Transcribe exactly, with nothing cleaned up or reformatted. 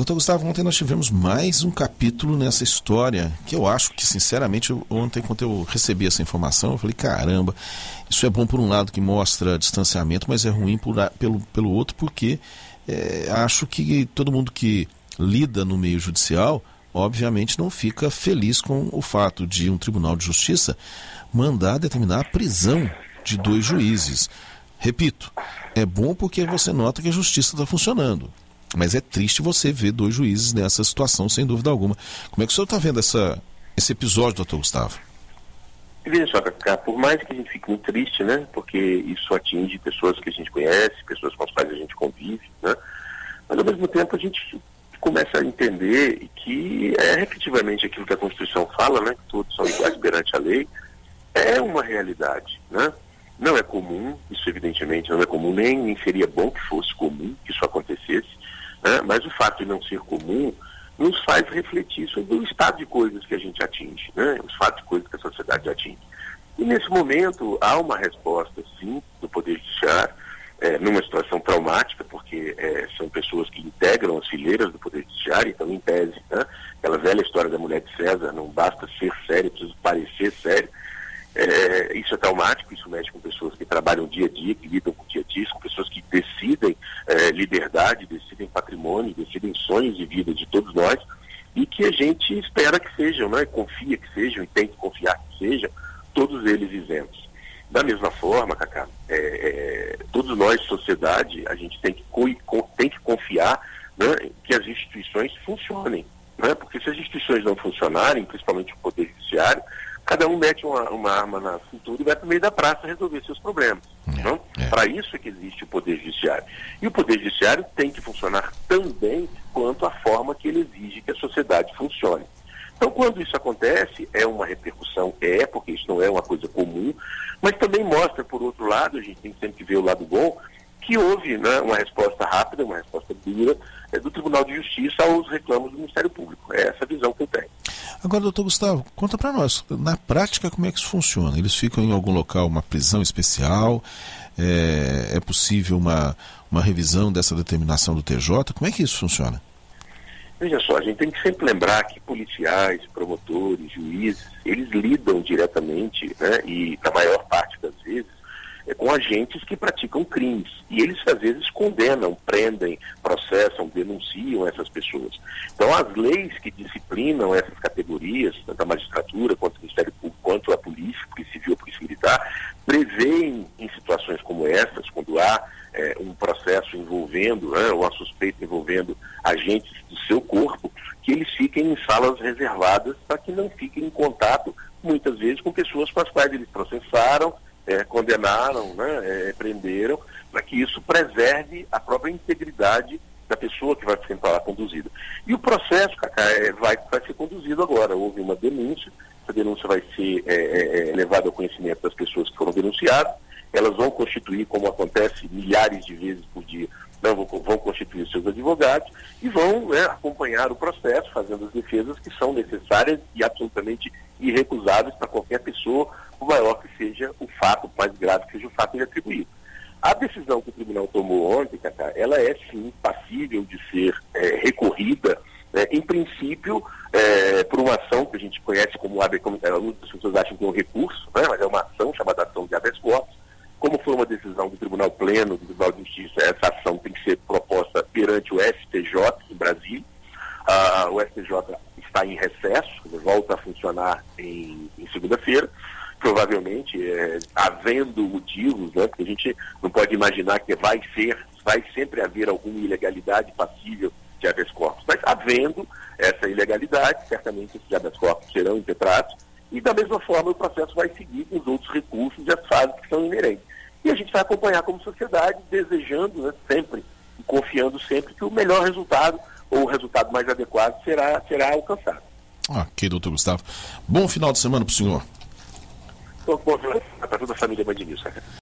Doutor Gustavo, ontem nós tivemos mais um capítulo nessa história, que eu acho que, sinceramente, eu, ontem, quando eu recebi essa informação, eu falei, caramba, isso é bom por um lado, que mostra distanciamento, mas é ruim por, pelo, pelo outro, porque é, acho que todo mundo que lida no meio judicial, obviamente, não fica feliz com o fato de um tribunal de justiça mandar determinar a prisão de dois juízes. Repito, é bom porque você nota que a justiça está funcionando, mas é triste você ver dois juízes nessa situação, sem dúvida alguma. Como é que o senhor está vendo essa, esse episódio, doutor Gustavo? Veja só, Cacá, por mais que a gente fique muito triste, né, porque isso atinge pessoas que a gente conhece, pessoas com as quais a gente convive, né, mas ao mesmo tempo a gente começa a entender que é efetivamente aquilo que a Constituição fala, né, que todos são iguais perante a lei, é uma realidade, né? Não é comum, isso evidentemente não é comum, nem, nem seria bom que fosse comum que isso acontecesse, né? Mas o fato de não ser comum nos faz refletir sobre o estado de coisas que a gente atinge, né? Os fatos de coisas que a sociedade atinge. E nesse momento há uma resposta, sim, do Poder Judiciário, é, numa situação traumática, porque é, são pessoas que integram as fileiras do Poder Judiciário, então em tese, né? Aquela velha história da mulher de César, não basta ser sério, precisa parecer sério. É, isso é traumático, isso mexe com pessoas que trabalham dia a dia, que lidam com o dia a dia, com pessoas que decidem é, liberdade, decidem patrimônio, decidem sonhos de vida de todos nós, e que a gente espera que sejam, né? Confia que sejam e tem que confiar que sejam, todos eles isentos. Da mesma forma, Cacá, é, é, todos nós, sociedade, a gente tem que, co- tem que confiar, né, que as instituições funcionem, né? Porque se as instituições não funcionarem, principalmente o Poder Judiciário, cada um mete uma, uma arma na cintura e vai para o meio da praça resolver seus problemas. É, é. Para isso é que existe o Poder Judiciário. E o Poder Judiciário tem que funcionar também quanto à forma que ele exige que a sociedade funcione. Então, quando isso acontece, é uma repercussão, é, porque isso não é uma coisa comum, mas também mostra, por outro lado, a gente tem sempre que ver o lado bom, que houve, né, uma resposta rápida, uma resposta dura é, do Tribunal de Justiça aos reclamos do Ministério Público. É essa a visão que eu tenho. Agora, doutor Gustavo, conta para nós, na prática, como é que isso funciona? Eles ficam em algum local, uma prisão especial? É, é possível uma, uma revisão dessa determinação do T J? Como é que isso funciona? Veja só, a gente tem que sempre lembrar que policiais, promotores, juízes, eles lidam diretamente, né, e na maior parte das vezes, é, com agentes que praticam crimes. E eles, às vezes, condenam, prendem, processam, denunciam essas pessoas. Então, as leis que disciplinam essas categorias, tanto a magistratura, quanto o Ministério Público, quanto a polícia, polícia civil, a polícia militar, prevêem em situações como essas, quando há é, um processo envolvendo, né, ou uma suspeita envolvendo agentes do seu corpo, que eles fiquem em salas reservadas para que não fiquem em contato, muitas vezes, com pessoas com as quais eles processaram, É, condenaram, né, é, prenderam, para que isso preserve a própria integridade da pessoa que vai ser conduzida. E o processo, Cacá, é, vai, vai ser conduzido agora. Houve uma denúncia, essa denúncia vai ser é, é, levada ao conhecimento das pessoas que foram denunciadas, elas vão constituir, como acontece milhares de vezes por dia, não, vão, vão constituir seus advogados e vão, né, acompanhar o processo, fazendo as defesas que são necessárias e absolutamente irrecusáveis para qualquer pessoa, por maior que seja o fato, por mais grave que seja o fato atribuído. A decisão que o tribunal tomou ontem, Cacá, ela é sim passível de ser é, recorrida, né, em princípio, é, por uma ação que a gente conhece como habeas corpus, muitas pessoas acham que é um recurso, né, mas é uma ação chamada ação de habeas corpus. Como foi uma decisão do Tribunal Pleno, do Tribunal de Justiça, essa ação tem que ser proposta perante o S T J em Brasília. Ah, o S T J está em recesso, volta a funcionar em, em segunda-feira. Provavelmente, é, havendo motivos, né, porque a gente não pode imaginar que vai ser, vai sempre haver alguma ilegalidade passível de habeas corpus, mas havendo essa ilegalidade, certamente esses habeas corpus serão impetrados, e da mesma forma o processo vai seguir com os outros recursos e as fases que são inerentes. E a gente vai acompanhar como sociedade, desejando, né, sempre, e confiando sempre que o melhor resultado, ou o resultado mais adequado, será, será alcançado. Ok, doutor Gustavo. Bom final de semana para o senhor. Bom, bom, para toda a família Band News.